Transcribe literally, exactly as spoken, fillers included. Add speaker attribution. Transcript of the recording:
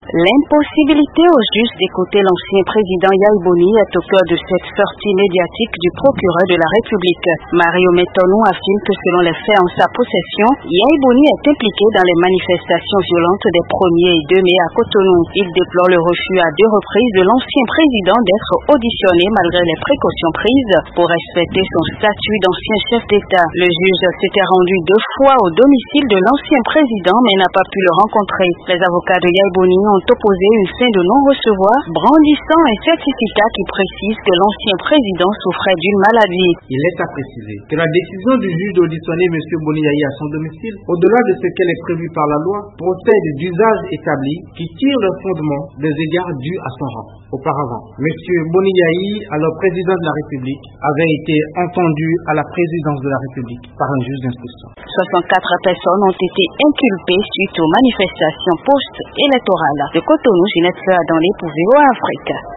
Speaker 1: L'impossibilité aux juges d'écouter l'ancien président Yahya Boni est au cœur de cette sortie médiatique du procureur de la République. Mario Metonou affirme que selon les faits en sa possession, Yahya Boni est impliqué dans les manifestations violentes des premier et deux mai à Cotonou. Il déplore le refus à deux reprises de l'ancien président d'être auditionné malgré les précautions prises pour respecter son statut d'ancien chef d'État. Le juge s'était rendu deux fois au domicile de l'ancien président mais n'a pas pu le rencontrer. Les avocats de Yahya Boni ont opposé une fin de non-recevoir, brandissant un certificat qui précise que l'ancien président souffrait d'une maladie.
Speaker 2: Il est à préciser que la décision du juge d'auditionner M. Boni Yahi à son domicile, au-delà de ce qu'elle est prévue par la loi, procède d'usages établis qui tirent le fondement des égards dus à son rang. Auparavant, M. Boni Yahi, alors président de la République, avait été entendu à la présidence de la République par un juge d'instruction.
Speaker 1: soixante-quatre personnes ont été inculpées suite aux manifestations post-électorales. De Cotonou, Ginette Fleur dans les pour V O A Afrique.